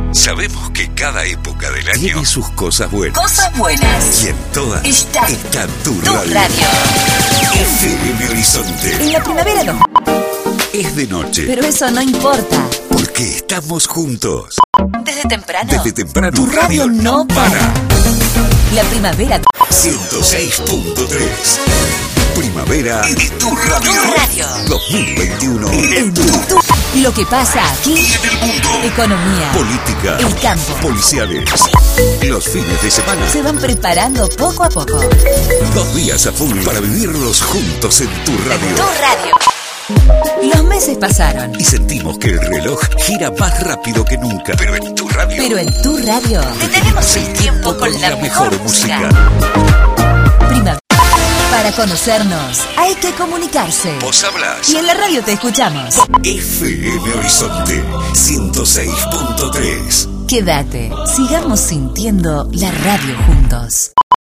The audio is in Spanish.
Sabemos que cada época del año tiene sus cosas buenas. Cosas buenas. Y en todas está tu radio. FM Horizonte. En la primavera no. Es de noche. Pero eso no importa. Porque estamos juntos. Desde temprano. Desde temprano. Tu radio no para. La primavera. 106.3. Primavera es tu radio. Tu radio. 2021 en tu. Lo que pasa aquí Y en el mundo. Economía. Política. El campo. Policiales. Los fines de semana. Se van preparando poco a poco. 2 días a full para vivirlos juntos en tu radio. Tu radio. Los meses pasaron. Y sentimos que el reloj gira más rápido que nunca. Pero en tu radio. Pero en tu radio detenemos el tiempo con la mejor música. Primavera. Para conocernos hay que comunicarse. Vos hablas. Y en la radio te escuchamos. FM Horizonte 106.3. Quédate, sigamos sintiendo la radio juntos.